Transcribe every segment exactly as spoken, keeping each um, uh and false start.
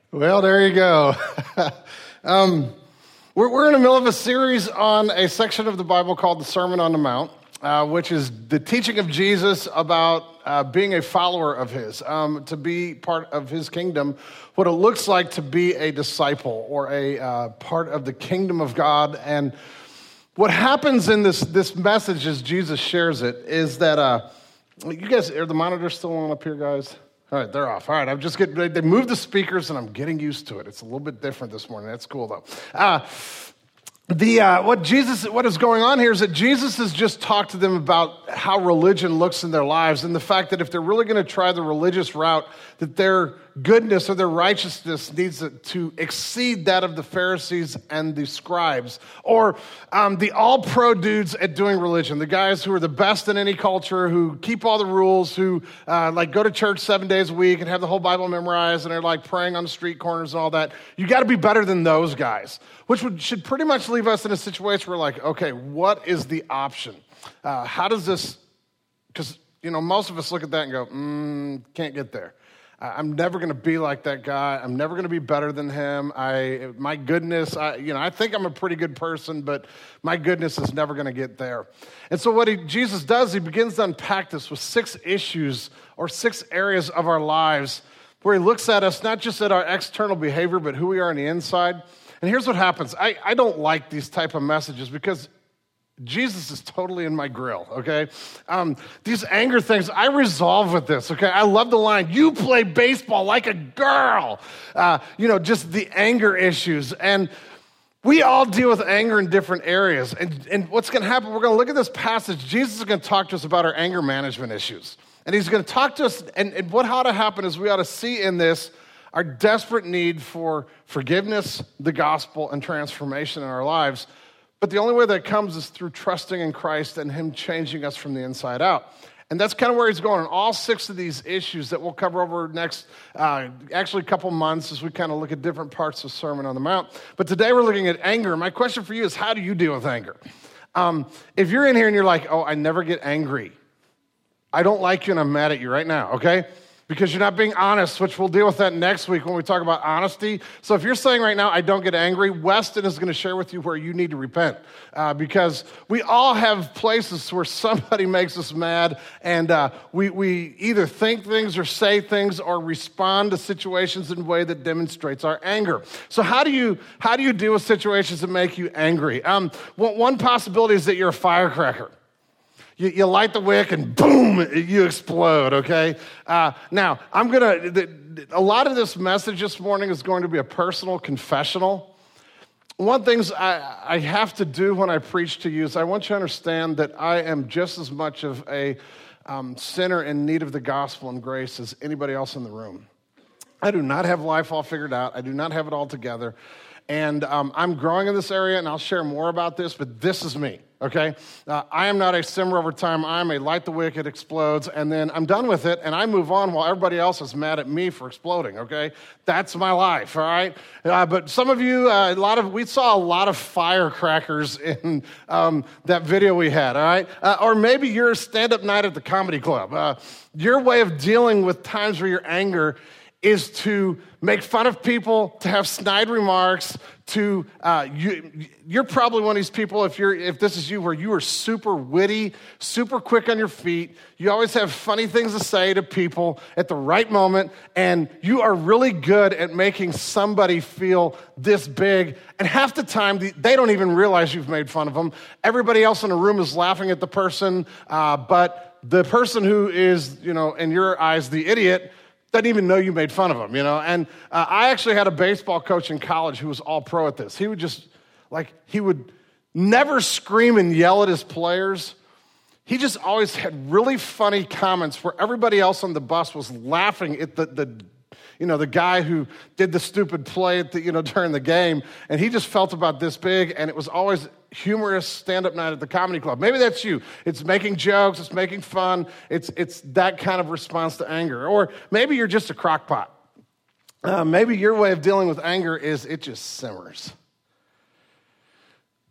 Well, there you go. um, we're, we're in the middle of a series on a section of the Bible called the Sermon on the Mount, uh, which is the teaching of Jesus about uh, being a follower of his, um, to be part of his kingdom, what it looks like to be a disciple or a uh, part of the kingdom of God. And what happens in this, this message as Jesus shares it is that, uh, you guys, are the monitors still on up here, guys? All right, they're off. All right, I'm just getting, they moved the speakers and I'm getting used to it. It's a little bit different this morning. That's cool though. Uh, the uh, what Jesus, what is going on here is that Jesus has just talked to them about how religion looks in their lives and the fact that if they're really going to try the religious route, that their goodness or their righteousness needs to exceed that of the Pharisees and the scribes, or um, the all-pro dudes at doing religion, the guys who are the best in any culture, who keep all the rules, who uh, like go to church seven days a week and have the whole Bible memorized and are like praying on the street corners and all that. You got to be better than those guys, which would, should pretty much leave us in a situation where we're like, okay, what is the option? Uh, how does this, because, you know, most of us look at that and go, mm, can't get there. I'm never going to be like that guy. I'm never going to be better than him. I, my goodness, I, you know, I think I'm a pretty good person, but my goodness is never going to get there. And so what he, Jesus does, he begins to unpack this with six issues or six areas of our lives where he looks at us, not just at our external behavior, but who we are on the inside. And here's what happens. I, I don't like these type of messages because Jesus is totally in my grill, okay? Um, these anger things, I resolve with this, okay? I love the line, you play baseball like a girl. Uh, you know, just the anger issues. And we all deal with anger in different areas. And, and what's going to happen, we're going to look at this passage. Jesus is going to talk to us about our anger management issues. And he's going to talk to us, and, and what ought to happen is we ought to see in this our desperate need for forgiveness, the gospel, and transformation in our lives. But the only way that comes is through trusting in Christ and him changing us from the inside out. And that's kind of where he's going on all six of these issues that we'll cover over next, uh, actually a couple months as we kind of look at different parts of Sermon on the Mount. But today we're looking at anger. My question for you is, how do you deal with anger? Um, if you're in here and you're like, oh, I never get angry. I don't like you and I'm mad at you right now, okay? Because you're not being honest, which we'll deal with that next week when we talk about honesty. So if you're saying right now, I don't get angry, Weston is going to share with you where you need to repent. Uh, because we all have places where somebody makes us mad, and uh, we, we either think things or say things or respond to situations in a way that demonstrates our anger. So how do you how do you deal with situations that make you angry? Um, one possibility is that you're a firecracker. You, you light the wick and boom, you explode, okay? Uh, now, I'm going to, a lot of this message this morning is going to be a personal confessional. One of the things I, I have to do when I preach to you is I want you to understand that I am just as much of a um, sinner in need of the gospel and grace as anybody else in the room. I do not have life all figured out. I do not have it all together. And um, I'm growing in this area, and I'll share more about this, but this is me, okay? Uh, I am not a simmer over time. I'm a light the wick, it explodes, and then I'm done with it, and I move on while everybody else is mad at me for exploding, okay? That's my life, all right? Uh, but some of you, uh, a lot of we saw a lot of firecrackers in um, that video we had, all right? Uh, or maybe your stand-up night at the comedy club. Uh, your way of dealing with times where your anger is to make fun of people, to have snide remarks, to, uh, you, you're probably one of these people, if you're, if this is you, where you are super witty, super quick on your feet, you always have funny things to say to people at the right moment, and you are really good at making somebody feel this big, and half the time, they don't even realize you've made fun of them. Everybody else in the room is laughing at the person, uh, but the person who is, you know, in your eyes, the idiot, doesn't even know you made fun of him, you know? And uh, I actually had a baseball coach in college who was all pro at this. He would just, like, he would never scream and yell at his players. He just always had really funny comments where everybody else on the bus was laughing at the, the you know, the guy who did the stupid play at the, you know, during the game. And he just felt about this big, and it was always humorous stand-up night at the comedy club. Maybe that's you. It's making jokes, it's making fun, it's it's that kind of response to anger. Or maybe you're just a crockpot. Uh, maybe your way of dealing with anger is it just simmers.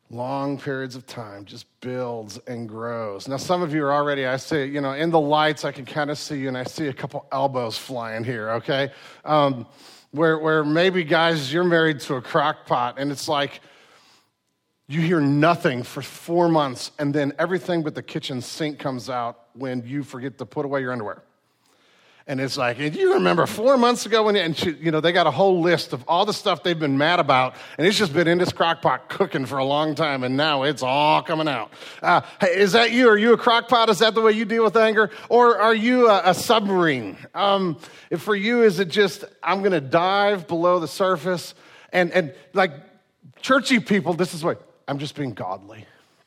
long periods of time, just builds and grows. Now, some of you are already, I see, you know, in the lights, I can kind of see you, and I see a couple elbows flying here, okay? Um, where, where maybe, guys, you're married to a crock pot, and it's like you hear nothing for four months, and then everything but the kitchen sink comes out when you forget to put away your underwear. And it's like, and you remember four months ago when, and she, you know, they got a whole list of all the stuff they've been mad about, and it's just been in this crock pot cooking for a long time, and now it's all coming out. Uh, hey, is that you? Are you a crock pot? Is that the way you deal with anger? Or are you a, a submarine? Um, if for you, is it just, I'm going to dive below the surface, and, and like churchy people, this is what, I'm just being godly.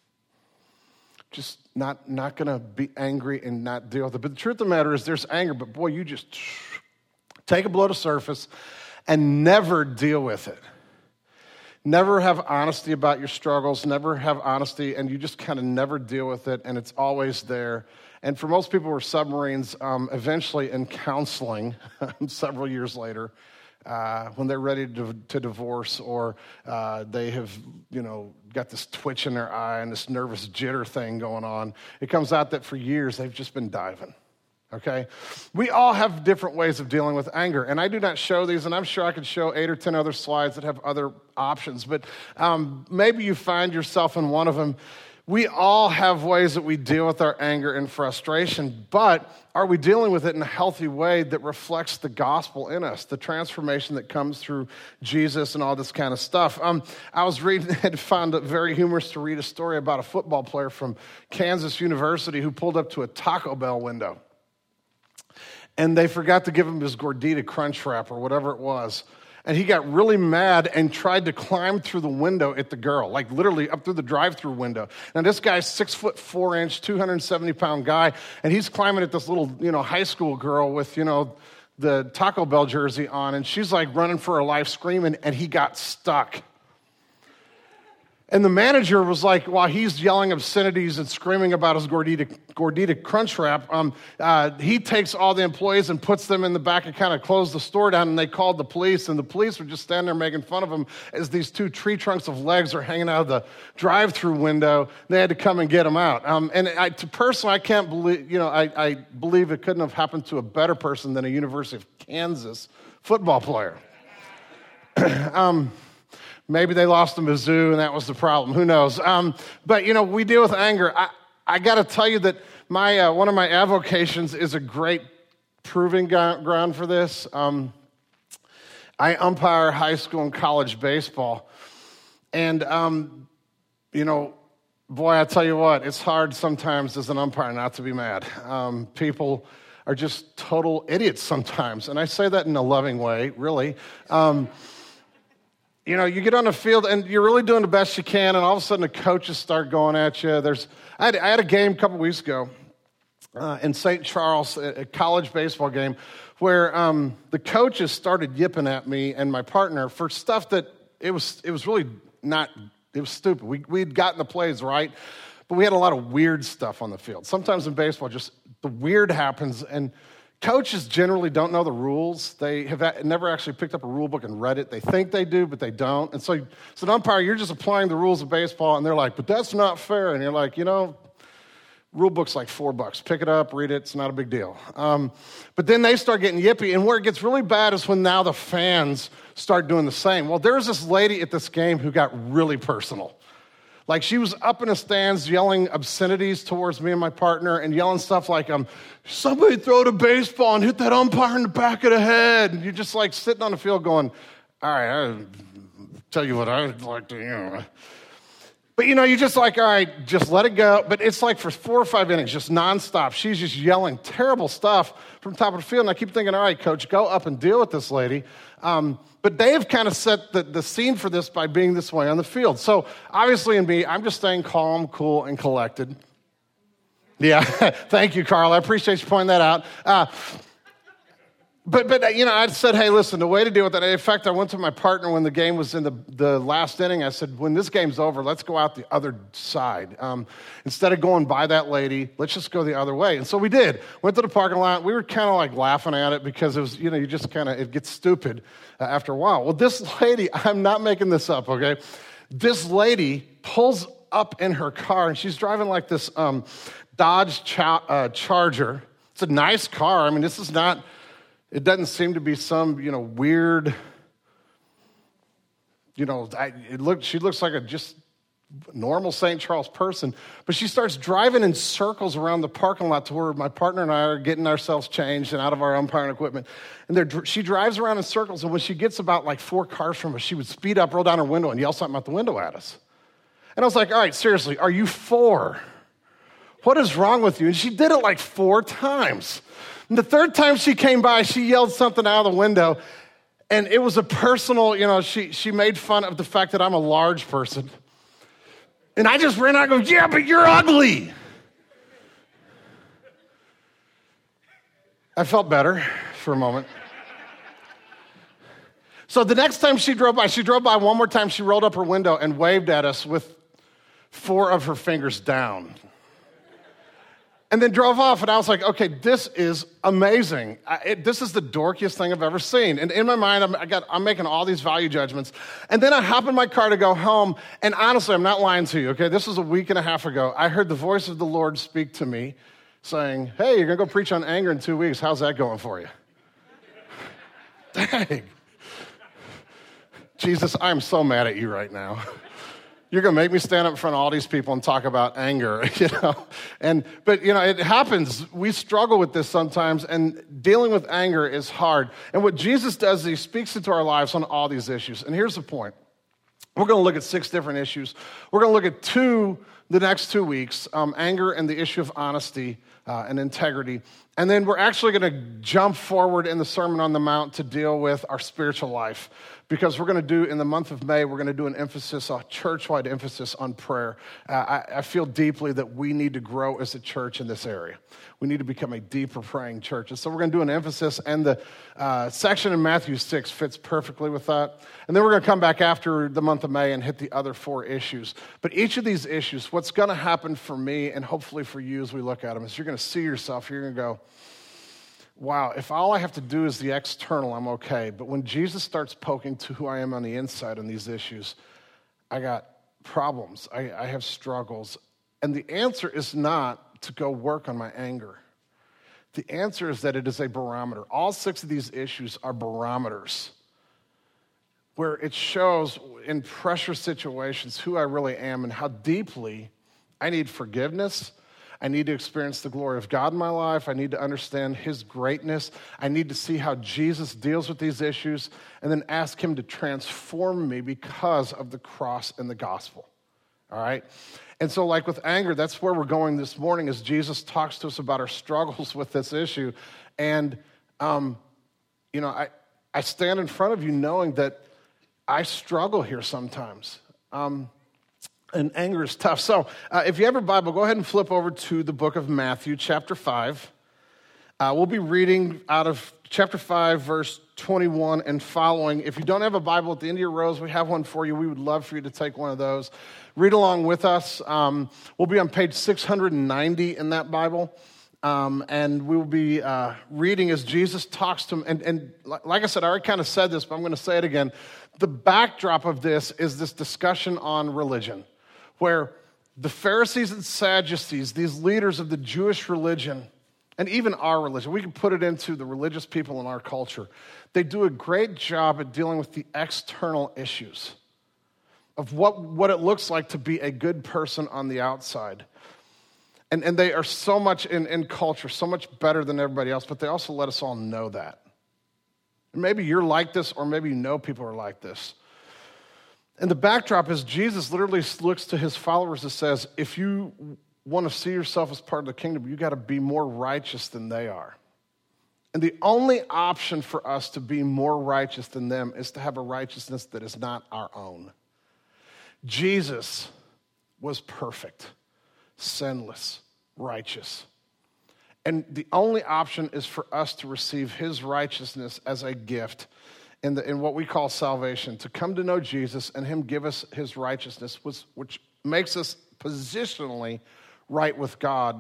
Just not not going to be angry and not deal with it. But the truth of the matter is there's anger, but boy, you just take it below the surface and never deal with it. Never have honesty about your struggles, never have honesty, and you just kind of never deal with it, and it's always there. And for most people who are submarines, um, eventually in counseling, several years later, Uh, when they're ready to, to divorce, or uh, they have, you know, got this twitch in their eye and this nervous jitter thing going on, it comes out that for years they've just been diving, okay? We all have different ways of dealing with anger, and I do not show these, and I'm sure I could show eight or ten other slides that have other options, but um, maybe you find yourself in one of them. We all have ways that we deal with our anger and frustration, but are we dealing with it in a healthy way that reflects the gospel in us, the transformation that comes through Jesus and all this kind of stuff? Um, I was reading and found it very humorous to read a story about a football player from Kansas University who pulled up to a Taco Bell window, and they forgot to give him his Gordita Crunch Wrap or whatever it was. And he got really mad and tried to climb through the window at the girl, like literally up through the drive-through window. Now this guy's six foot four inch, two hundred seventy pound guy, and he's climbing at this little, you know, high school girl with, you know, the Taco Bell jersey on, and she's like running for her life, screaming, and he got stuck. And the manager was like, while he's yelling obscenities and screaming about his Gordita, Gordita Crunch Wrap, um, uh, he takes all the employees and puts them in the back and kind of closed the store down, and they called the police, and the police were just standing there making fun of him as these two tree trunks of legs are hanging out of the drive-through window. They had to come and get him out. Um, and I, to personally, I can't believe, you know, I, I believe it couldn't have happened to a better person than a University of Kansas football player. um Maybe they lost the Mizzou, and that was the problem. Who knows? Um, but, you know, we deal with anger. I, I got to tell you that my uh, one of my avocations is a great proving ground for this. Um, I umpire high school and college baseball. And, um, you know, boy, I tell you what, it's hard sometimes as an umpire not to be mad. Um, people are just total idiots sometimes. And I say that in a loving way, really. Um You know, you get on the field and you're really doing the best you can, and all of a sudden the coaches start going at you. There's, I had, I had a game a couple weeks ago uh, in Saint Charles, a college baseball game, where um, the coaches started yipping at me and my partner for stuff that it was it was really not, it was stupid. We, we'd gotten the plays right, but we had a lot of weird stuff on the field. Sometimes in baseball, just the weird happens, and coaches generally don't know the rules. They have never actually picked up a rule book and read it. They think they do, but they don't. And so, as an umpire, you're just applying the rules of baseball, and they're like, but that's not fair. And you're like, you know, rule book's like four bucks. Pick it up, read it. It's not a big deal. Um, but then they start getting yippy, and where it gets really bad is when now the fans start doing the same. Well, there was this lady at this game who got really personal. Like, she was up in the stands yelling obscenities towards me and my partner and yelling stuff like, um, somebody throw the baseball and hit that umpire in the back of the head. And you're just like sitting on the field going, all right, I'll tell you what I'd like to, you know. But, you know, you're just like, all right, just let it go. But it's like for four or five innings, just nonstop. She's just yelling terrible stuff from the top of the field. And I keep thinking, all right, coach, go up and deal with this lady. Um, but they have kind of set the, the scene for this by being this way on the field. So obviously in me, I'm just staying calm, cool, and collected. Yeah, thank you, Carl. I appreciate you pointing that out. Uh, But, but you know, I said, hey, listen, the way to deal with that, in fact, I went to my partner when the game was in the, the last inning. I said, when this game's over, let's go out the other side. Um, instead of going by that lady, let's just go the other way. And so we did. Went to the parking lot. We were kind of like laughing at it because it was, you know, you just kind of, it gets stupid uh, after a while. Well, this lady, I'm not making this up, okay? this lady pulls up in her car, and she's driving like this um, Dodge Cha- uh, Charger. It's a nice car. I mean, this is not, it doesn't seem to be some, you know, weird, you know, I, it look, she looks like a just normal Saint Charles person, but she starts driving in circles around the parking lot to where my partner and I are getting ourselves changed and out of our umpiring equipment. And they're, she drives around in circles, and when she gets about like four cars from us, she would speed up, roll down her window, and yell something out the window at us. And I was like, all right, seriously, are you four? What is wrong with you? And she did it like four times. And the third time she came by, she yelled something out of the window, and it was a personal, you know, she, she made fun of the fact that I'm a large person. And I just ran out and go, yeah, but you're ugly. I felt better for a moment. So the next time she drove by, she drove by one more time, she rolled up her window and waved at us with four of her fingers down. And then drove off, and I was like, okay, this is amazing. I, it, this is the dorkiest thing I've ever seen. And in my mind, I'm, I got, I'm making all these value judgments. And then I hop in my car to go home, and honestly, I'm not lying to you, okay? This was a week and a half ago. I heard the voice of the Lord speak to me, saying, hey, you're going to go preach on anger in two weeks. How's that going for you? Dang. Jesus, I'm so mad at you right now. You're going to make me stand up in front of all these people and talk about anger, you know? And, but, you know, it happens. We struggle with this sometimes, and dealing with anger is hard. And what Jesus does is he speaks into our lives on all these issues. And here's the point. We're going to look at six different issues. We're going to look at two the next two weeks, um, anger and the issue of honesty uh, and integrity. And then we're actually going to jump forward in the Sermon on the Mount to deal with our spiritual life. Because we're going to do, in the month of May, we're going to do an emphasis, a church-wide emphasis on prayer. Uh, I, I feel deeply that we need to grow as a church in this area. We need to become a deeper praying church. And so we're going to do an emphasis, and the uh, section in Matthew six fits perfectly with that. And then we're going to come back after the month of May and hit the other four issues. But each of these issues, what's going to happen for me and hopefully for you as we look at them, is you're going to see yourself, you're going to go, wow, if all I have to do is the external, I'm okay. But when Jesus starts poking to who I am on the inside on these issues, I got problems. I, I have struggles. And the answer is not to go work on my anger. The answer is that it is a barometer. All six of these issues are barometers where it shows in pressure situations who I really am and how deeply I need forgiveness. I need to experience the glory of God in my life. I need to understand his greatness. I need to see how Jesus deals with these issues and then ask him to transform me because of the cross and the gospel. All right? And so like with anger, that's where we're going this morning as Jesus talks to us about our struggles with this issue. And, um, you know, I, I stand in front of you knowing that I struggle here sometimes. Um And anger is tough. So uh, if you have a Bible, go ahead and flip over to the book of Matthew, chapter five. Uh, we'll be reading out of chapter five, verse twenty-one and following. If you don't have a Bible at the end of your rows, we have one for you. We would love for you to take one of those. Read along with us. Um, we'll be on page six hundred ninety in that Bible. Um, and we will be uh, reading as Jesus talks to him. And, and like I said, I already kind of said this, but I'm going to say it again. The backdrop of this is this discussion on religion, where the Pharisees and Sadducees, these leaders of the Jewish religion, and even our religion, we can put it into the religious people in our culture, they do a great job at dealing with the external issues of what, what it looks like to be a good person on the outside. And, and they are so much in, in culture, so much better than everybody else, but they also let us all know that. And maybe you're like this, or maybe you know people are like this. And the backdrop is Jesus literally looks to his followers and says, if you want to see yourself as part of the kingdom, you got to be more righteous than they are. And the only option for us to be more righteous than them is to have a righteousness that is not our own. Jesus was perfect, sinless, righteous. And the only option is for us to receive his righteousness as a gift in, the, in what we call salvation, to come to know Jesus and him give us his righteousness, which, which makes us positionally right with God.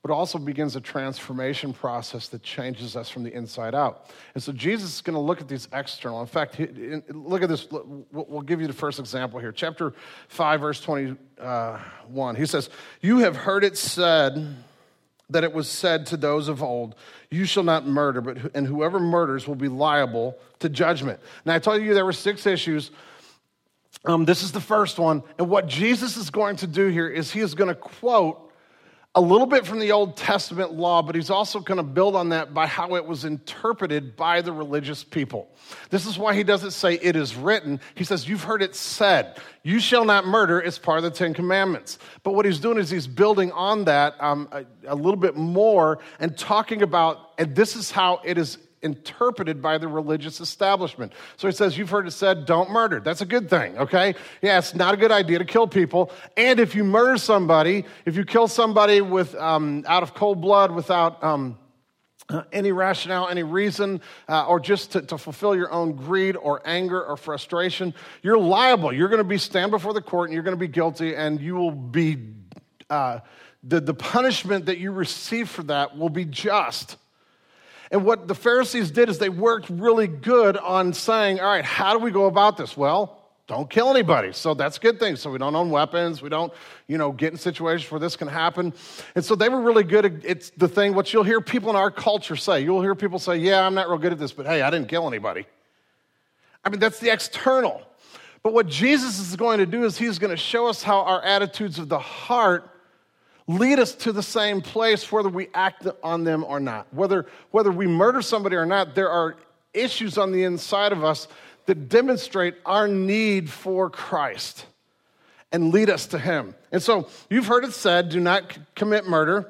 but also begins a transformation process that changes us from the inside out. And so Jesus is going to look at these external. In fact, look at this. We'll give you the first example here. Chapter five, verse twenty-one. He says, "You have heard it said that it was said to those of old, 'You shall not murder, but and whoever murders will be liable to judgment.'" Now, I told you there were six issues. Um, this is the first one. And what Jesus is going to do here is he is going to quote a little bit from the Old Testament law, but he's also going to build on that by how it was interpreted by the religious people. This is why he doesn't say it is written. He says, you've heard it said, you shall not murder. It's part of the Ten Commandments. But what he's doing is he's building on that um, a, a little bit more and talking about, and this is how it is interpreted by the religious establishment. So he says, you've heard it said, don't murder. That's a good thing, okay? Yeah, it's not a good idea to kill people. And if you murder somebody, if you kill somebody with um, out of cold blood, without um, uh, any rationale, any reason, uh, or just to, to fulfill your own greed or anger or frustration, you're liable. You're going to be stand before the court and you're going to be guilty, and you will be, uh, the, the punishment that you receive for that will be just. And what the Pharisees did is they worked really good on saying, all right, how do we go about this? Well, don't kill anybody. So that's a good thing. So we don't own weapons. We don't, you know, get in situations where this can happen. And so they were really good at it's the thing, what you'll hear people in our culture say. You'll hear people say, yeah, I'm not real good at this, but hey, I didn't kill anybody. I mean, that's the external. But what Jesus is going to do is he's going to show us how our attitudes of the heart lead us to the same place whether we act on them or not. Whether, whether we murder somebody or not, there are issues on the inside of us that demonstrate our need for Christ and lead us to him. And so you've heard it said, do not c- commit murder,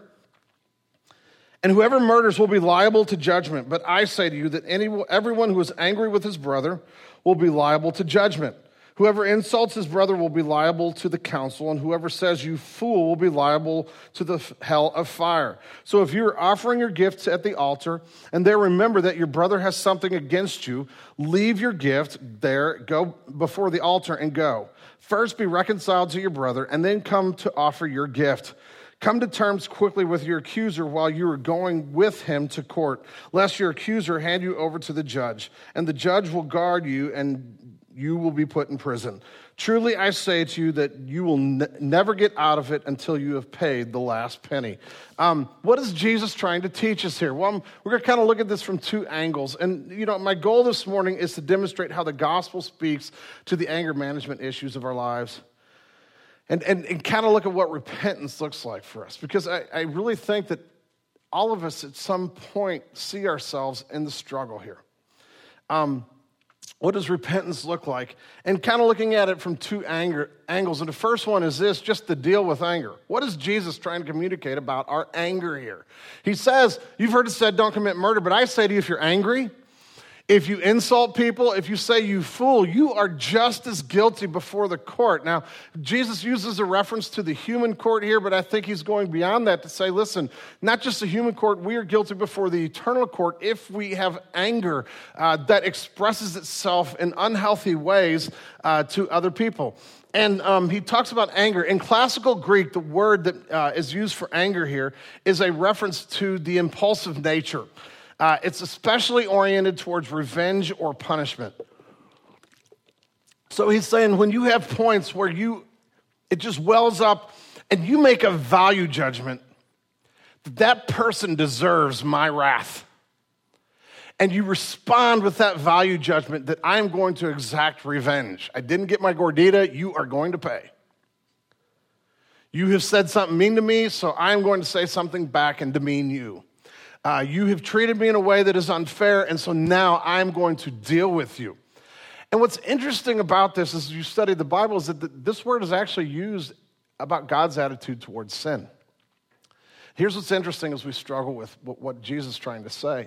and whoever murders will be liable to judgment. But I say to you that any, everyone who is angry with his brother will be liable to judgment. Whoever insults his brother will be liable to the council, and whoever says you fool will be liable to the hell of fire. So if you're offering your gifts at the altar, and there remember that your brother has something against you, leave your gift there, go before the altar and go. First be reconciled to your brother, and then come to offer your gift. Come to terms quickly with your accuser while you are going with him to court, lest your accuser hand you over to the judge, and the judge will guard you and you will be put in prison. Truly, I say to you that you will ne- never get out of it until you have paid the last penny. Um, what is Jesus trying to teach us here? Well, I'm, we're going to kind of look at this from two angles. And, you know, my goal this morning is to demonstrate how the gospel speaks to the anger management issues of our lives. And, and, and kind of look at what repentance looks like for us. Because I, I really think that all of us at some point see ourselves in the struggle here. Um What does repentance look like? And kind of looking at it from two anger, angles. And the first one is this, just to deal with anger. What is Jesus trying to communicate about our anger here? He says, you've heard it said, don't commit murder, but I say to you, if you're angry, if you insult people, if you say you fool, you are just as guilty before the court. Now, Jesus uses a reference to the human court here, but I think he's going beyond that to say, listen, not just the human court, we are guilty before the eternal court if we have anger uh, that expresses itself in unhealthy ways uh, to other people. And um, he talks about anger. In classical Greek, the word that uh, is used for anger here is a reference to the impulsive nature. Uh, it's especially oriented towards revenge or punishment. So he's saying when you have points where you, it just wells up and you make a value judgment, that that person deserves my wrath. And you respond with that value judgment that I'm going to exact revenge. I didn't get my gordita, you are going to pay. You have said something mean to me, so I'm going to say something back and demean you. Uh, you have treated me in a way that is unfair, and so now I'm going to deal with you. And what's interesting about this as you study the Bible is that the, this word is actually used about God's attitude towards sin. Here's what's interesting as we struggle with what, what Jesus is trying to say.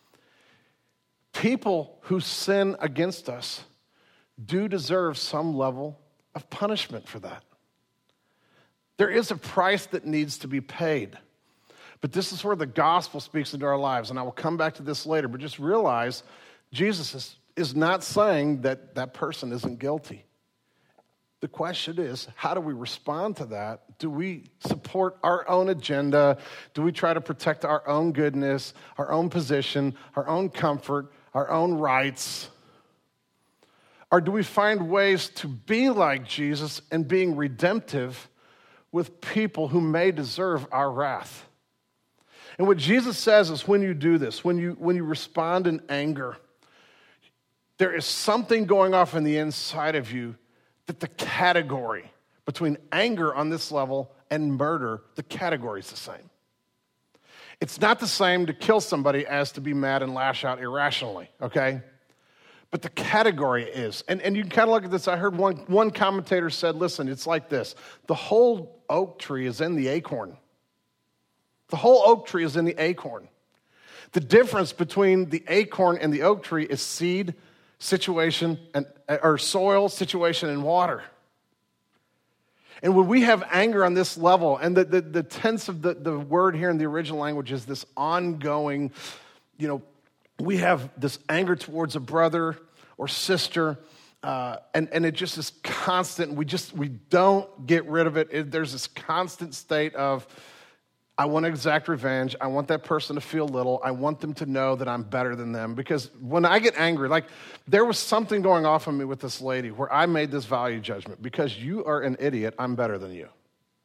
People who sin against us do deserve some level of punishment for that. There is a price that needs to be paid. But this is where the gospel speaks into our lives, and I will come back to this later, but just realize Jesus is, is not saying that that person isn't guilty. The question is, how do we respond to that Do we support our own agenda? Do we try to protect our own goodness, our own position, our own comfort, our own rights? Or do we find ways to be like Jesus and being redemptive with people who may deserve our wrath? And what Jesus says is when you do this, when you, when you respond in anger, there is something going off in the inside of you that the category between anger on this level and murder, the category is the same. It's not the same to kill somebody as to be mad and lash out irrationally, okay? But the category is. And, and you can kind of look at this. I heard one, one commentator said, listen, it's like this. The whole oak tree is in the acorn. The whole oak tree is in the acorn. The difference between the acorn and the oak tree is seed, situation, and or soil, situation, and water. And when we have anger on this level, and the, the, the tense of the, the word here in the original language is this ongoing, you know, we have this anger towards a brother or sister, uh, and, and it just is constant. We just, we don't get rid of it. it. There's this constant state of, I want to exact revenge. I want that person to feel little. I want them to know that I'm better than them. Because when I get angry, like there was something going off on me with this lady where I made this value judgment. Because you are an idiot, I'm better than you.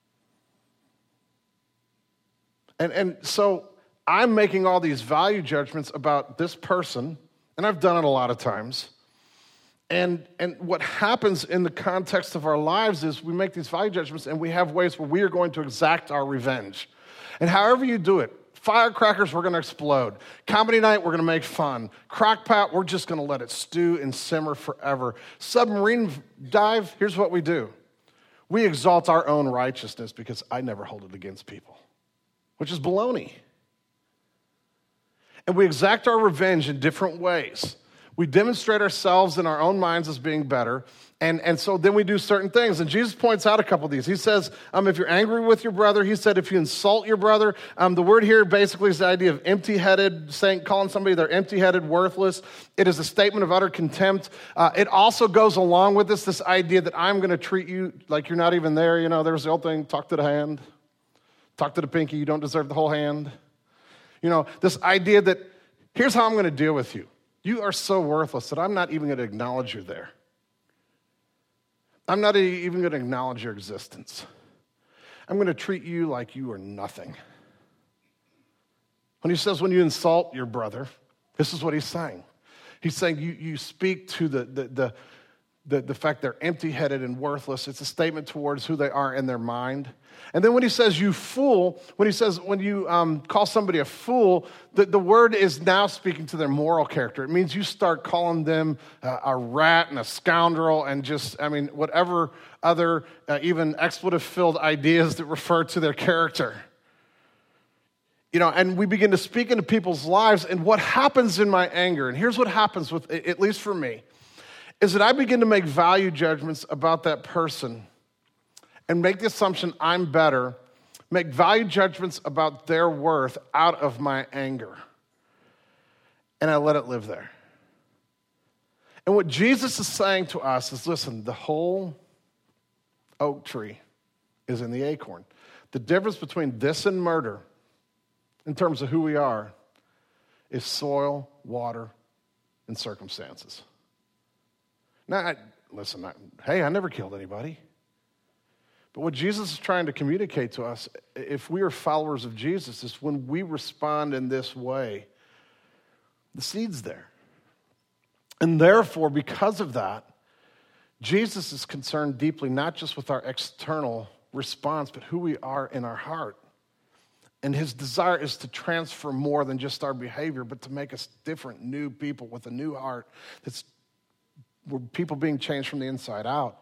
And, and so I'm making all these value judgments about this person, and I've done it a lot of times. And, and what happens in the context of our lives is we make these value judgments, and we have ways where we are going to exact our revenge. And however you do it, firecrackers, we're going to explode. Comedy night, we're going to make fun. Crock pot, we're just going to let it stew and simmer forever. Submarine dive, here's what we do. We exalt our own righteousness because I never hold it against people, which is baloney. And we exact our revenge in different ways. We demonstrate ourselves in our own minds as being better. And, and so then we do certain things. And Jesus points out a couple of these. He says, um, if you're angry with your brother, he said, if you insult your brother, um, the word here basically is the idea of empty-headed, saying, calling somebody they're empty-headed, worthless. It is a statement of utter contempt. Uh, it also goes along with this, this idea that I'm going to treat you like you're not even there. You know, there's the old thing, talk to the hand, talk to the pinky, you don't deserve the whole hand. You know, this idea that here's how I'm going to deal with you. You are so worthless that I'm not even going to acknowledge you're there. I'm not even going to acknowledge your existence. I'm going to treat you like you are nothing. When he says when you insult your brother, this is what he's saying. He's saying you, you speak to the, the, the, the, the fact they're empty-headed and worthless. It's a statement towards who they are in their mind. And then when he says you fool, when he says when you um, call somebody a fool, the, the word is now speaking to their moral character. It means you start calling them uh, a rat and a scoundrel and just, I mean, whatever other uh, even expletive-filled ideas that refer to their character. You know, and we begin to speak into people's lives, and what happens in my anger, and here's what happens with, at least for me, is that I begin to make value judgments about that person and make the assumption I'm better, make value judgments about their worth out of my anger. And I let it live there. And what Jesus is saying to us is, listen, the whole oak tree is in the acorn. The difference between this and murder, in terms of who we are, is soil, water, and circumstances. Now, I, listen, I, hey, I never killed anybody. But what Jesus is trying to communicate to us, if we are followers of Jesus, is when we respond in this way, the seed's there. And therefore, because of that, Jesus is concerned deeply not just with our external response, but who we are in our heart. And his desire is to transfer more than just our behavior, but to make us different, new people with a new heart. That's we're people being changed from the inside out.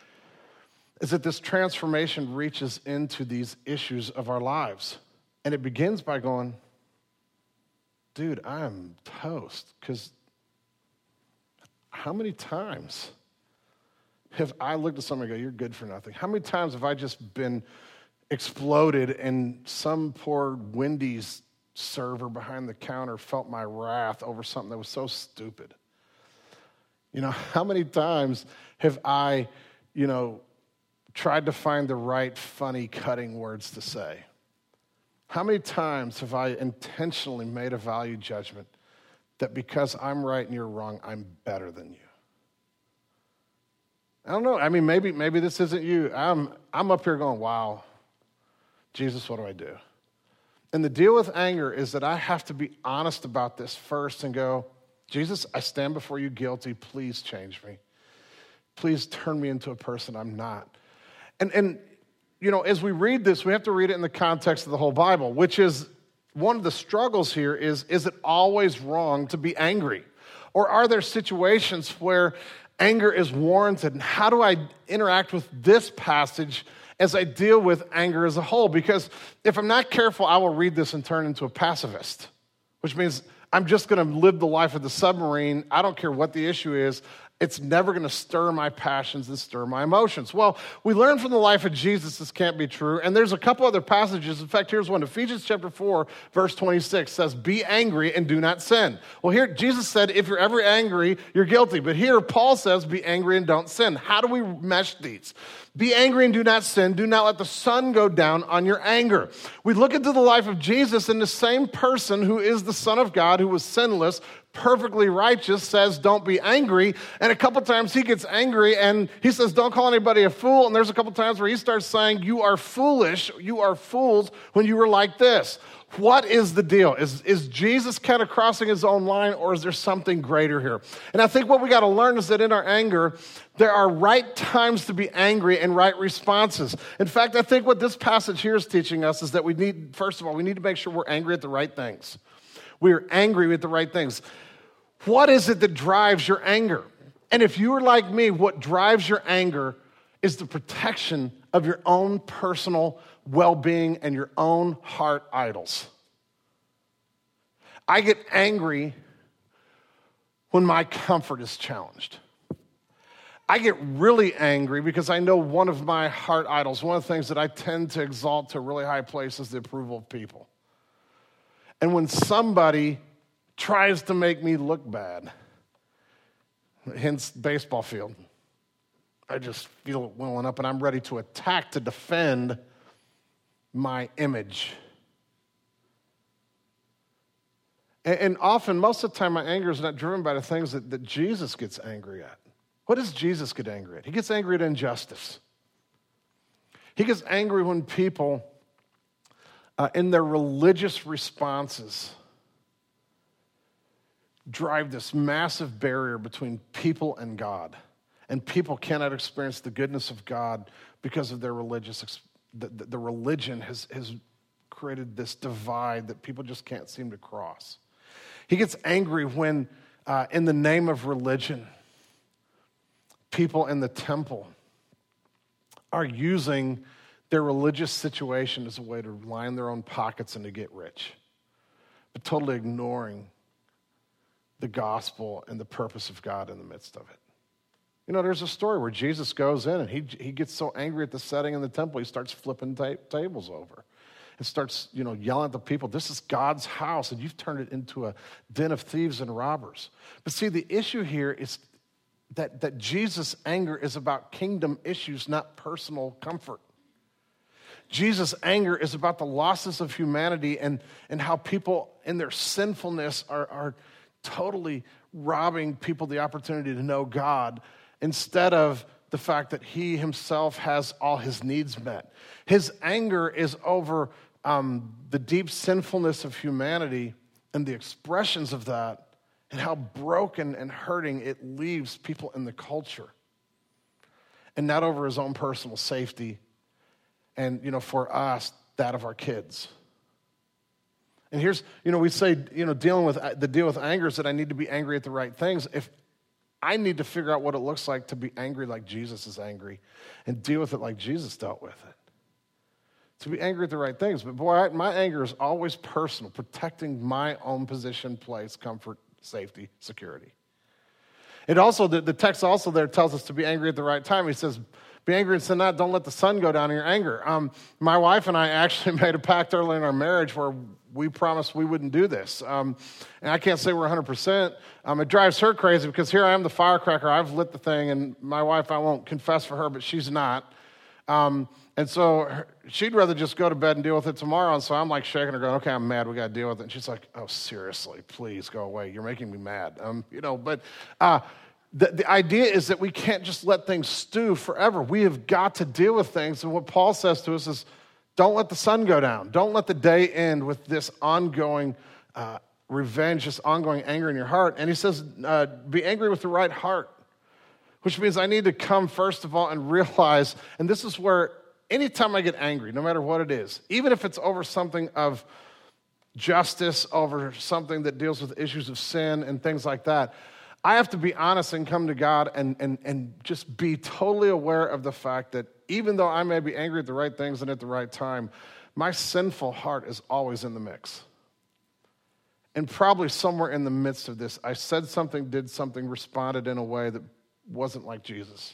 Is that this transformation reaches into these issues of our lives. And it begins by going, dude, I am toast. Because how many times have I looked at somebody and go, you're good for nothing? How many times have I just been exploded and some poor Wendy's server behind the counter felt my wrath over something that was so stupid? You know, how many times have I, you know, tried to find the right, funny, cutting words to say? How many times have I intentionally made a value judgment that because I'm right and you're wrong, I'm better than you? I don't know. I mean, maybe maybe this isn't you. I'm I'm up here going, wow, Jesus, what do I do? And the deal with anger is that I have to be honest about this first and go, Jesus, I stand before you guilty. Please change me. Please turn me into a person I'm not. And, and you know, as we read this, we have to read it in the context of the whole Bible, which is one of the struggles here is, is it always wrong to be angry? Or are there situations where anger is warranted? And how do I interact with this passage as I deal with anger as a whole? Because if I'm not careful, I will read this and turn into a pacifist, which means I'm just going to live the life of the submarine. I don't care what the issue is. It's never going to stir my passions and stir my emotions. Well, we learn from the life of Jesus this can't be true. And there's a couple other passages. In fact, here's one. Ephesians chapter four, verse twenty-six says, be angry and do not sin. Well, here Jesus said, if you're ever angry, you're guilty. But here Paul says, be angry and don't sin. How do we mesh these? Be angry and do not sin. Do not let the sun go down on your anger. We look into the life of Jesus, and the same person who is the Son of God, who was sinless, perfectly righteous, says, don't be angry. And a couple times he gets angry and he says, don't call anybody a fool. And there's a couple times where he starts saying, you are foolish, you are fools when you were like this. What is the deal? Is, is Jesus kind of crossing his own line, or is there something greater here? And I think what we got to learn is that in our anger, there are right times to be angry and right responses. In fact, I think what this passage here is teaching us is that we need, first of all, we need to make sure we're angry at the right things. We're angry with the right things. What is it that drives your anger? And if you are like me, what drives your anger is the protection of your own personal well-being and your own heart idols. I get angry when my comfort is challenged. I get really angry because I know one of my heart idols, one of the things that I tend to exalt to a really high place is the approval of people. And when somebody tries to make me look bad, hence baseball field, I just feel it welling up and I'm ready to attack to defend my image. And, and often, most of the time, my anger is not driven by the things that, that Jesus gets angry at. What does Jesus get angry at? He gets angry at injustice. He gets angry when people, uh, in their religious responses, drive this massive barrier between people and God. And people cannot experience the goodness of God because of their religious experience. The, the, the religion has, has created this divide that people just can't seem to cross. He gets angry when, uh, in the name of religion, people in the temple are using their religious situation as a way to line their own pockets and to get rich, but totally ignoring the gospel and the purpose of God in the midst of it. You know, there's a story where Jesus goes in and he he gets so angry at the setting in the temple, he starts flipping ta- tables over and starts, you know, yelling at the people, this is God's house, and you've turned it into a den of thieves and robbers. But see, the issue here is that, that Jesus' anger is about kingdom issues, not personal comfort. Jesus' anger is about the losses of humanity and, and how people in their sinfulness are, are totally robbing people the opportunity to know God, instead of the fact that he himself has all his needs met. His anger is over um, the deep sinfulness of humanity and the expressions of that and how broken and hurting it leaves people in the culture. And not over his own personal safety and, you know, for us, that of our kids. And here's, you know, we say, you know, dealing with the deal with anger is that I need to be angry at the right things. If I need to figure out what it looks like to be angry like Jesus is angry and deal with it like Jesus dealt with it. To be angry at the right things. But boy, I, my anger is always personal, protecting my own position, place, comfort, safety, security. It also, the, the text also there tells us to be angry at the right time. He says, be angry and sin not, don't let the sun go down in your anger. Um, my wife and I actually made a pact early in our marriage where we promised we wouldn't do this. Um, and I can't say we're one hundred percent. Um, it drives her crazy because here I am the firecracker. I've lit the thing, and my wife, I won't confess for her, but she's not. Um, and so her, she'd rather just go to bed and deal with it tomorrow. And so I'm like shaking her going, okay, I'm mad. We got to deal with it. And she's like, oh, seriously, please go away. You're making me mad. Um, you know, but uh, the, the idea is that we can't just let things stew forever. We have got to deal with things. And what Paul says to us is, don't let the sun go down. Don't let the day end with this ongoing uh, revenge, this ongoing anger in your heart. And he says, uh, be angry with the right heart, which means I need to come first of all and realize, and this is where anytime I get angry, no matter what it is, even if it's over something of justice, over something that deals with issues of sin and things like that, I have to be honest and come to God and, and, and just be totally aware of the fact that even though I may be angry at the right things and at the right time, my sinful heart is always in the mix. And probably somewhere in the midst of this, I said something, did something, responded in a way that wasn't like Jesus.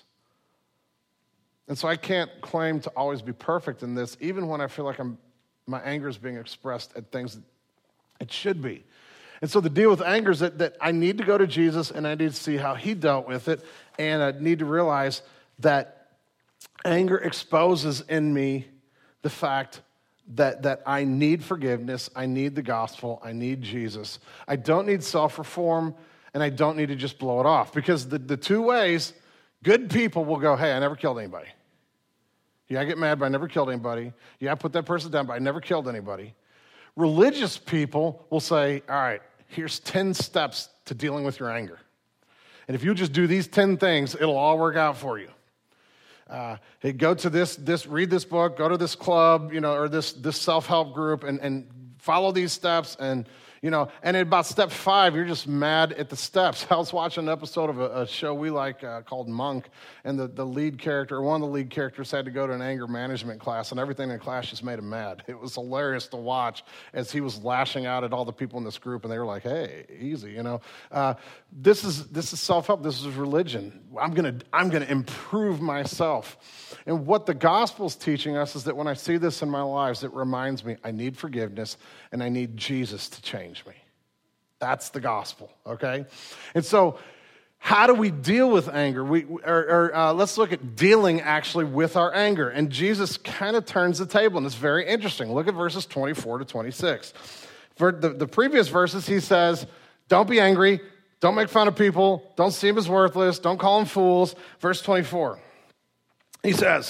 And so I can't claim to always be perfect in this, even when I feel like I'm, my anger is being expressed at things that it should be. And so the deal with anger is that, that I need to go to Jesus and I need to see how he dealt with it. And I need to realize that anger exposes in me the fact that, that I need forgiveness, I need the gospel, I need Jesus. I don't need self-reform, and I don't need to just blow it off. Because the, the two ways, good people will go, hey, I never killed anybody. Yeah, I get mad, but I never killed anybody. Yeah, I put that person down, but I never killed anybody. Religious people will say, all right, here's ten steps to dealing with your anger. And if you just do these ten things, it'll all work out for you. Uh, hey, go to this, this, read this book, go to this club, you know, or this, this self-help group and, and follow these steps. And, you know, and at about step five, you're just mad at the steps. I was watching an episode of a, a show we like uh, called Monk, and the, the lead character, one of the lead characters had to go to an anger management class, and everything in the class just made him mad. It was hilarious to watch as he was lashing out at all the people in this group, and they were like, hey, easy, you know. Uh, this is this is self-help. This is religion. I'm gonna I'm gonna improve myself. And what the gospel's teaching us is that when I see this in my lives, it reminds me I need forgiveness and I need Jesus to change me. That's the gospel, okay? And so how do we deal with anger? We, or, or uh, let's look at dealing actually with our anger. And Jesus kind of turns the table, and it's very interesting. Look at verses twenty-four to twenty-six. For the, the previous verses, he says, don't be angry, don't make fun of people, don't see them as worthless, don't call them fools. Verse twenty-four. He says,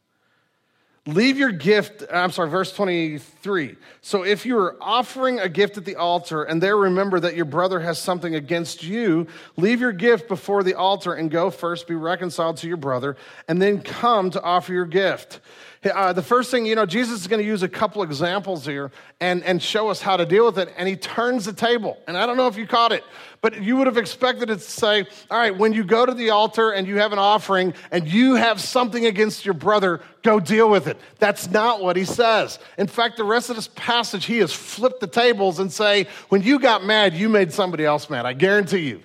leave your gift, I'm sorry, verse twenty-three. So if you are offering a gift at the altar and there remember that your brother has something against you, leave your gift before the altar and go first be reconciled to your brother and then come to offer your gift. Uh, the first thing, you know, Jesus is going to use a couple examples here and, and show us how to deal with it. And he turns the table. And I don't know if you caught it, but you would have expected it to say, all right, when you go to the altar and you have an offering and you have something against your brother, go deal with it. That's not what he says. In fact, the rest of this passage, he has flipped the tables and say, when you got mad, you made somebody else mad. I guarantee you.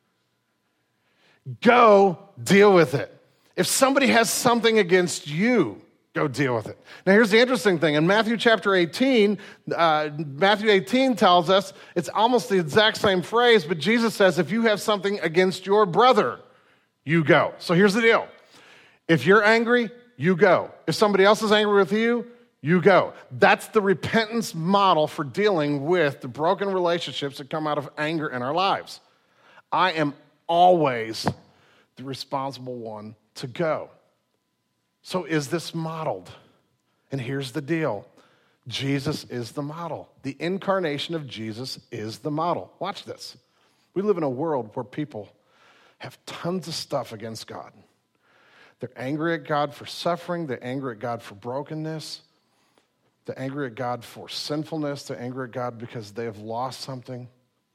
Go deal with it. If somebody has something against you, go deal with it. Now, here's the interesting thing. In Matthew chapter eighteen, uh, Matthew eighteen tells us it's almost the exact same phrase, but Jesus says, if you have something against your brother, you go. So here's the deal. If you're angry, you go. If somebody else is angry with you, you go. That's the repentance model for dealing with the broken relationships that come out of anger in our lives. I am always the responsible one to go. So is this modeled? And here's the deal. Jesus is the model. The incarnation of Jesus is the model. Watch this. We live in a world where people have tons of stuff against God. They're angry at God for suffering. They're angry at God for brokenness. They're angry at God for sinfulness. They're angry at God because they have lost something.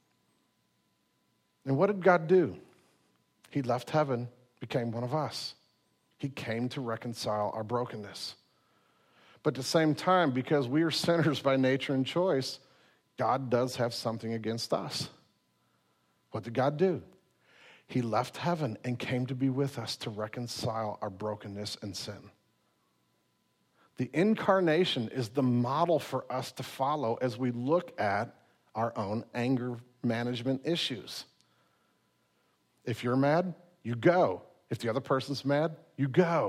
And what did God do? He left heaven, became one of us. He came to reconcile our brokenness. But at the same time, because we are sinners by nature and choice, God does have something against us. What did God do? He left heaven and came to be with us to reconcile our brokenness and sin. The incarnation is the model for us to follow as we look at our own anger management issues. If you're mad, you go. If the other person's mad, you go.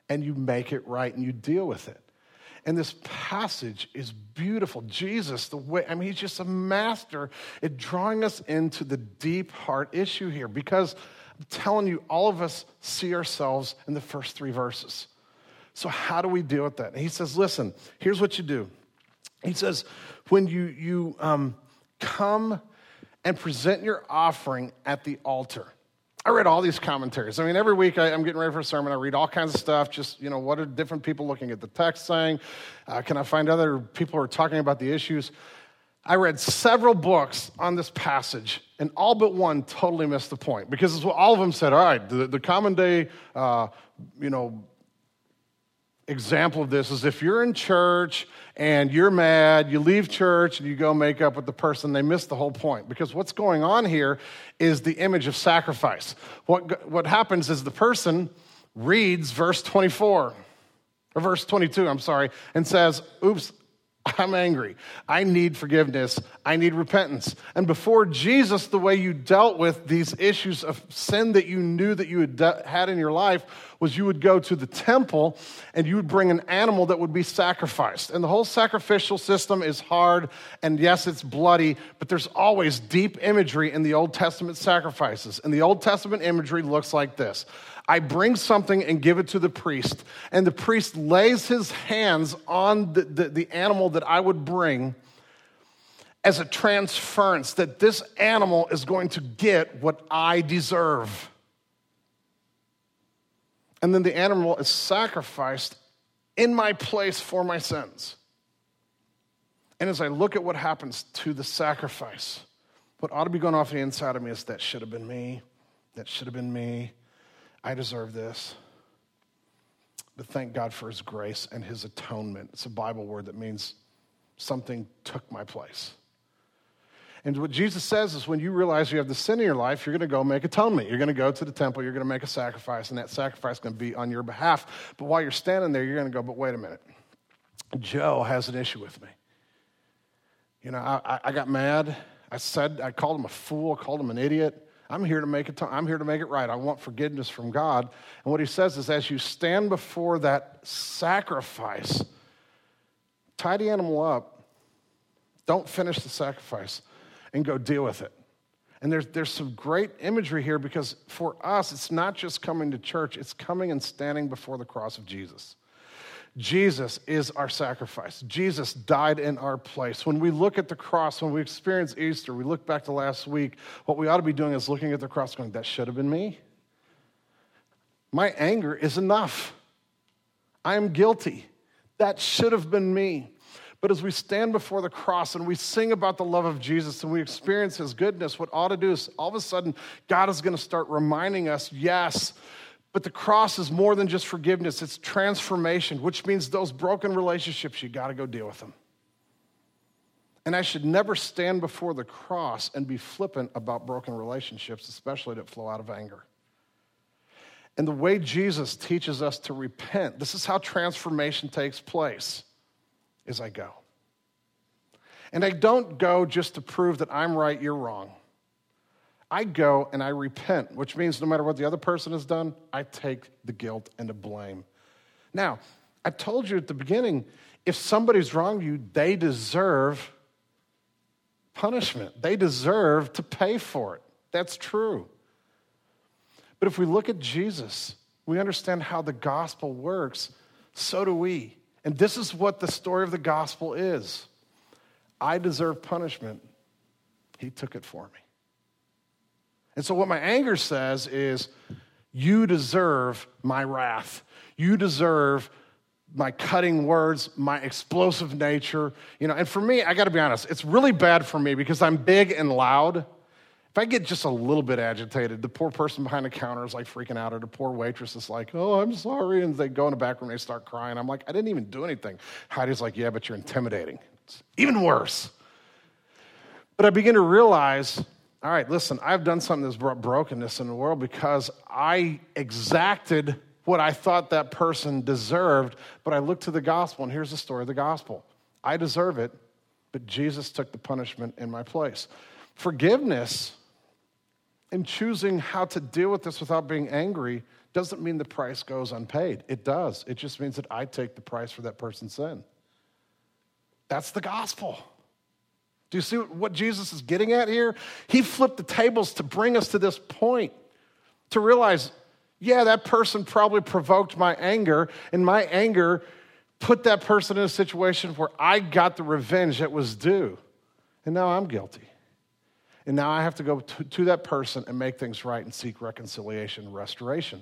and you make it right and you deal with it. And this passage is beautiful. Jesus, the way, I mean, he's just a master at drawing us into the deep heart issue here, because I'm telling you, all of us see ourselves in the first three verses. So how do we deal with that? And he says, listen, here's what you do. He says, when you, you um, come and present your offering at the altar. I read all these commentaries. I mean, every week I, I'm getting ready for a sermon. I read all kinds of stuff. Just, you know, what are different people looking at the text saying? Uh, can I find other people who are talking about the issues? I read several books on this passage, and all but one totally missed the point, because all of them said, all right, the, the common day, uh, you know, example of this is if you're in church and you're mad, you leave church and you go make up with the person, they miss the whole point. Because what's going on here is the image of sacrifice. What, what happens is the person reads verse twenty-four, or verse twenty-two, I'm sorry, and says, oops, I'm angry. I need forgiveness. I need repentance. And before Jesus, the way you dealt with these issues of sin that you knew that you had de- had in your life was you would go to the temple and you would bring an animal that would be sacrificed. And the whole sacrificial system is hard, and yes, it's bloody, but there's always deep imagery in the Old Testament sacrifices. And the Old Testament imagery looks like this. I bring something and give it to the priest, and the priest lays his hands on the, the, the animal that I would bring as a transference, that this animal is going to get what I deserve. And then the animal is sacrificed in my place for my sins. And as I look at what happens to the sacrifice, what ought to be going off the inside of me is, that should have been me, that should have been me. I deserve this. But thank God for his grace and his atonement. It's a Bible word that means something took my place. And what Jesus says is, when you realize you have the sin in your life, you're going to go make atonement. You're going to go to the temple. You're going to make a sacrifice, and that sacrifice is going to be on your behalf. But while you're standing there, you're going to go, but wait a minute. Joe has an issue with me. You know, I, I got mad. I said, I called him a fool. I called him an idiot. I'm here to make it. I'm here to make it right. I want forgiveness from God. And what he says is, as you stand before that sacrifice, tie the animal up. Don't finish the sacrifice, and go deal with it. And there's there's some great imagery here, because for us, it's not just coming to church. It's coming and standing before the cross of Jesus. Jesus is our sacrifice. Jesus died in our place. When we look at the cross, when we experience Easter, we look back to last week, what we ought to be doing is looking at the cross going, that should have been me. My anger is enough. I am guilty. That should have been me. But as we stand before the cross and we sing about the love of Jesus and we experience his goodness, what ought to do is all of a sudden God is going to start reminding us, yes, but the cross is more than just forgiveness. It's transformation, which means those broken relationships, you got to go deal with them. And I should never stand before the cross and be flippant about broken relationships, especially that flow out of anger. And the way Jesus teaches us to repent, this is how transformation takes place, is I go. And I don't go just to prove that I'm right, you're wrong. I go and I repent, which means no matter what the other person has done, I take the guilt and the blame. Now, I told you at the beginning, if somebody's wronged you, they deserve punishment. They deserve to pay for it. That's true. But if we look at Jesus, we understand how the gospel works, so do we. And this is what the story of the gospel is. I deserve punishment. He took it for me. And so what my anger says is, you deserve my wrath. You deserve my cutting words, my explosive nature. You know, and for me, I got to be honest, it's really bad for me because I'm big and loud. If I get just a little bit agitated, the poor person behind the counter is like freaking out, or the poor waitress is like, oh, I'm sorry. And they go in the back room and they start crying. I'm like, I didn't even do anything. Heidi's like, yeah, but you're intimidating. It's even worse. But I begin to realize, all right, listen, I've done something that's brought brokenness in the world because I exacted what I thought that person deserved, but I looked to the gospel, and here's the story of the gospel. I deserve it, but Jesus took the punishment in my place. Forgiveness in choosing how to deal with this without being angry doesn't mean the price goes unpaid. It does. It just means that I take the price for that person's sin. That's the gospel. Do you see what Jesus is getting at here? He flipped the tables to bring us to this point, to realize, yeah, that person probably provoked my anger, and my anger put that person in a situation where I got the revenge that was due. And now I'm guilty. And now I have to go to, to that person and make things right and seek reconciliation and restoration.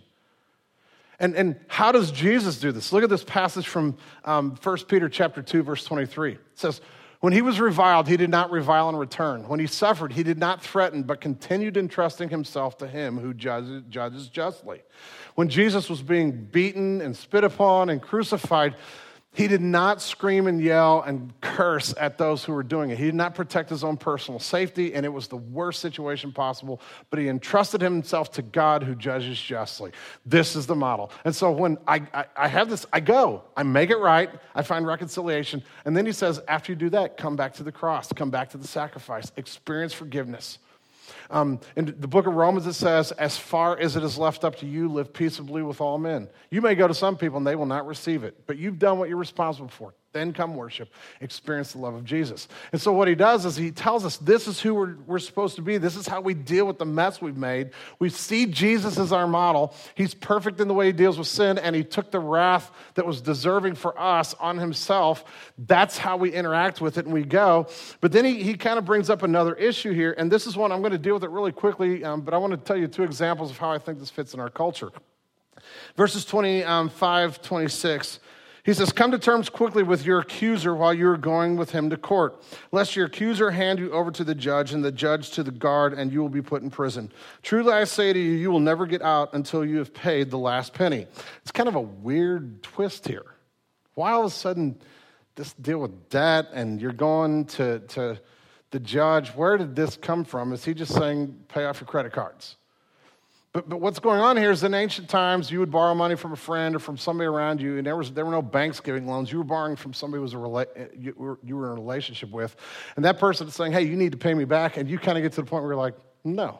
And, and how does Jesus do this? Look at this passage from um, First Peter chapter two, verse twenty-three. It says, when he was reviled, he did not revile in return. When he suffered, he did not threaten, but continued entrusting himself to him who judges, judges justly. When Jesus was being beaten and spit upon and crucified, he did not scream and yell and curse at those who were doing it. He did not protect his own personal safety, and it was the worst situation possible, but he entrusted himself to God who judges justly. This is the model. And so when I, I, I have this, I go, I make it right, I find reconciliation, and then he says, after you do that, come back to the cross, come back to the sacrifice, experience forgiveness. Um, in the book of Romans, it says, as far as it is left up to you, live peaceably with all men. You may go to some people and they will not receive it, but you've done what you're responsible for. Then come worship, experience the love of Jesus. And so what he does is he tells us this is who we're, we're supposed to be. This is how we deal with the mess we've made. We see Jesus as our model. He's perfect in the way he deals with sin, and he took the wrath that was deserving for us on himself. That's how we interact with it, and we go. But then he, he kind of brings up another issue here, and this is one I'm going to deal with it really quickly, um, but I want to tell you two examples of how I think this fits in our culture. Verses twenty-five, twenty-six. He says, come to terms quickly with your accuser while you are going with him to court, lest your accuser hand you over to the judge and the judge to the guard, and you will be put in prison. Truly I say to you, you will never get out until you have paid the last penny. It's kind of a weird twist here. Why all of a sudden this deal with debt and you're going to, to the judge? Where did this come from? Is he just saying pay off your credit cards? But, but what's going on here is in ancient times, you would borrow money from a friend or from somebody around you, and there, was, there were no banks giving loans. You were borrowing from somebody who was a rela- you, were, you were in a relationship with. And that person is saying, hey, you need to pay me back. And you kind of get to the point where you're like, no.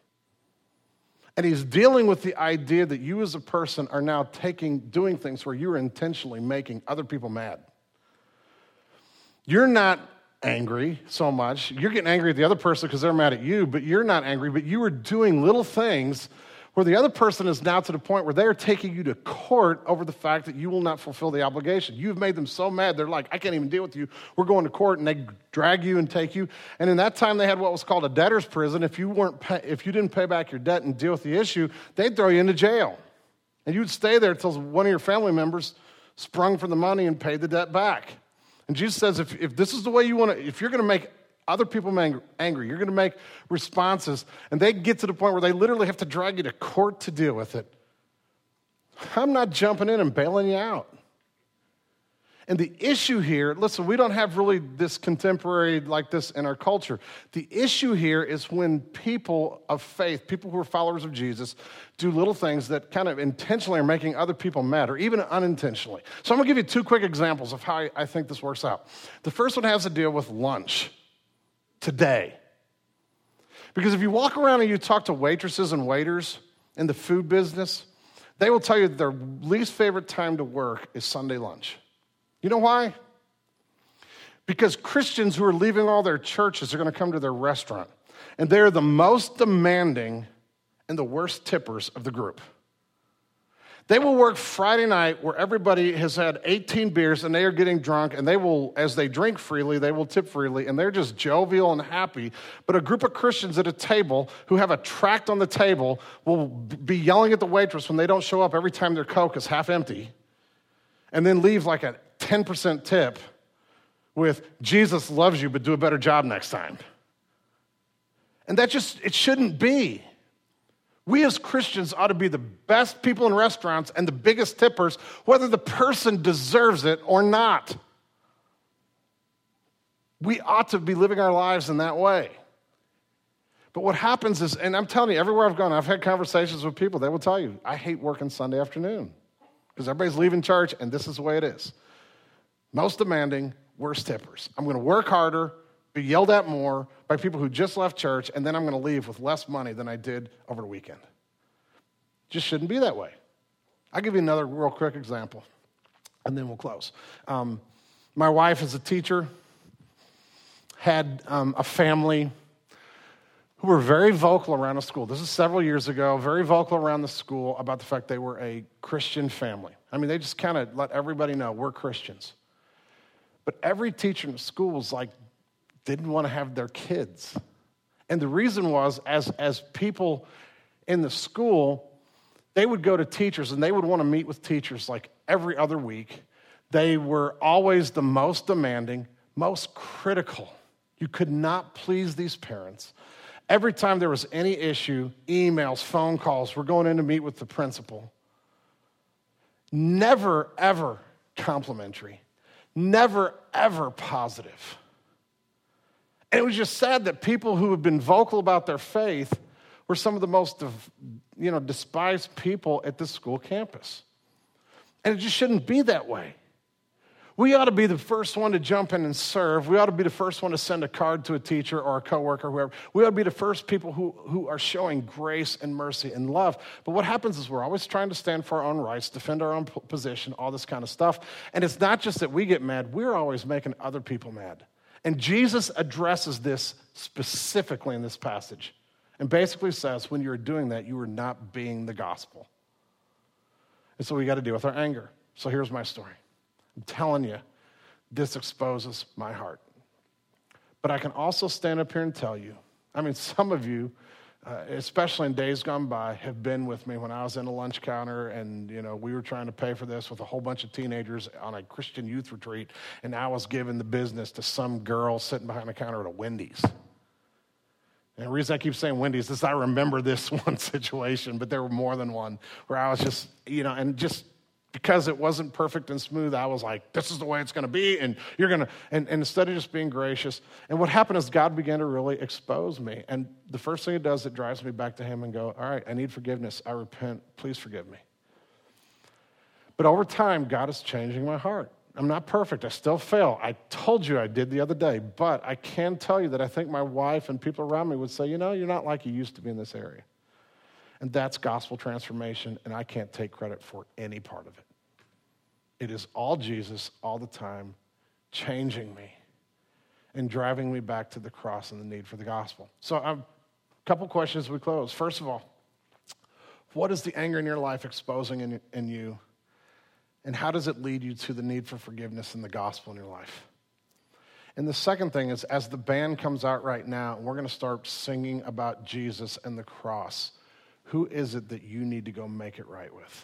And he's dealing with the idea that you as a person are now taking, doing things where you're intentionally making other people mad. You're not angry so much. You're getting angry at the other person because they're mad at you, but you're not angry, but you are doing little things where the other person is now to the point where they're taking you to court over the fact that you will not fulfill the obligation. You've made them so mad, they're like, I can't even deal with you. We're going to court, and they drag you and take you. And in that time, they had what was called a debtor's prison. If you weren't, pay, if you didn't pay back your debt and deal with the issue, they'd throw you into jail. And you would stay there until one of your family members sprung for the money and paid the debt back. And Jesus says, if, if this is the way you want to, if you're going to make other people angry, you're going to make responses, and they get to the point where they literally have to drag you to court to deal with it, I'm not jumping in and bailing you out. And the issue here, listen, we don't have really this contemporary like this in our culture. The issue here is when people of faith, people who are followers of Jesus, do little things that kind of intentionally are making other people mad, or even unintentionally. So I'm going to give you two quick examples of how I think this works out. The first one has to deal with lunch today. Because if you walk around and you talk to waitresses and waiters in the food business, they will tell you that their least favorite time to work is Sunday lunch. You know why? Because Christians who are leaving all their churches are going to come to their restaurant, and they're the most demanding and the worst tippers of the group. They will work Friday night where everybody has had eighteen beers and they are getting drunk, and they will, as they drink freely, they will tip freely, and they're just jovial and happy. But a group of Christians at a table who have a tract on the table will be yelling at the waitress when they don't show up every time their Coke is half empty, and then leave like a ten percent tip with, Jesus loves you, but do a better job next time. And that just, it shouldn't be. We as Christians ought to be the best people in restaurants and the biggest tippers, whether the person deserves it or not. We ought to be living our lives in that way. But what happens is, and I'm telling you, everywhere I've gone, I've had conversations with people, they will tell you, I hate working Sunday afternoon because everybody's leaving church, and this is the way it is. Most demanding, worst tippers. I'm going to work harder be yelled at more by people who just left church, and then I'm going to leave with less money than I did over the weekend. Just shouldn't be that way. I'll give you another real quick example, and then we'll close. Um, my wife is a teacher, had um, a family who were very vocal around the school. This is several years ago, very vocal around the school about the fact they were a Christian family. I mean, they just kind of let everybody know we're Christians. But every teacher in the school was like, didn't want to have their kids. And the reason was, as, as people in the school, they would go to teachers and they would want to meet with teachers like every other week. They were always the most demanding, most critical. You could not please these parents. Every time there was any issue, emails, phone calls, we're going in to meet with the principal. Never, ever complimentary. Never, ever positive. And it was just sad that people who had been vocal about their faith were some of the most, you know, despised people at this school campus. And it just shouldn't be that way. We ought to be the first one to jump in and serve. We ought to be the first one to send a card to a teacher or a coworker or whoever. We ought to be the first people who, who are showing grace and mercy and love. But what happens is we're always trying to stand for our own rights, defend our own position, all this kind of stuff. And it's not just that we get mad. We're always making other people mad. And Jesus addresses this specifically in this passage and basically says, when you're doing that, you are not being the gospel. And so we got to deal with our anger. So here's my story. I'm telling you, this exposes my heart. But I can also stand up here and tell you, I mean, some of you, uh, especially in days gone by, have been with me when I was in a lunch counter and, you know, we were trying to pay for this with a whole bunch of teenagers on a Christian youth retreat, and I was giving the business to some girl sitting behind the counter at a Wendy's. And the reason I keep saying Wendy's is I remember this one situation, but there were more than one, where I was just, you know, and just because it wasn't perfect and smooth, I was like, this is the way it's going to be, and you're going to, and, and instead of just being gracious, and what happened is God began to really expose me, and the first thing it does, it drives me back to him and go, all right, I need forgiveness, I repent, please forgive me. But over time, God is changing my heart. I'm not perfect, I still fail. I told you I did the other day, but I can tell you that I think my wife and people around me would say, you know, you're not like you used to be in this area. And that's gospel transformation, and I can't take credit for any part of it. It is all Jesus all the time, changing me and driving me back to the cross and the need for the gospel. So a um, couple questions as we close. First of all, what is the anger in your life exposing in, in you, and how does it lead you to the need for forgiveness and the gospel in your life? And the second thing is, as the band comes out right now, we're going to start singing about Jesus and the cross. Who is it that you need to go make it right with?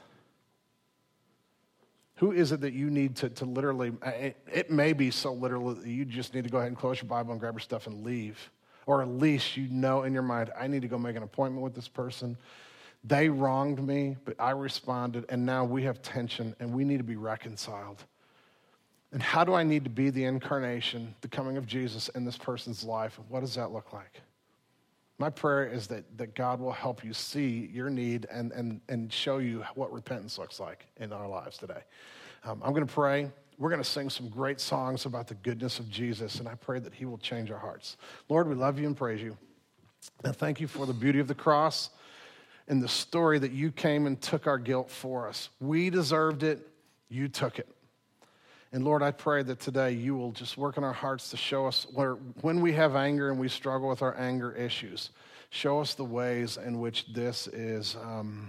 Who is it that you need to, to literally, it, it may be so literal that you just need to go ahead and close your Bible and grab your stuff and leave. Or at least you know in your mind, I need to go make an appointment with this person. They wronged me, but I responded, and now we have tension, and we need to be reconciled. And how do I need to be the incarnation, the coming of Jesus in this person's life? What does that look like? My prayer is that, that God will help you see your need and, and, and show you what repentance looks like in our lives today. Um, I'm going to pray. We're going to sing some great songs about the goodness of Jesus, and I pray that he will change our hearts. Lord, we love you and praise you. And thank you for the beauty of the cross and the story that you came and took our guilt for us. We deserved it. You took it. And Lord, I pray that today you will just work in our hearts to show us where, when we have anger and we struggle with our anger issues, show us the ways in which this is um,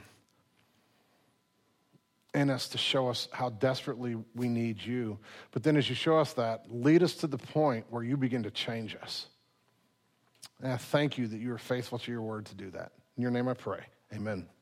in us to show us how desperately we need you. But then as you show us that, lead us to the point where you begin to change us. And I thank you that you are faithful to your word to do that. In your name I pray. Amen.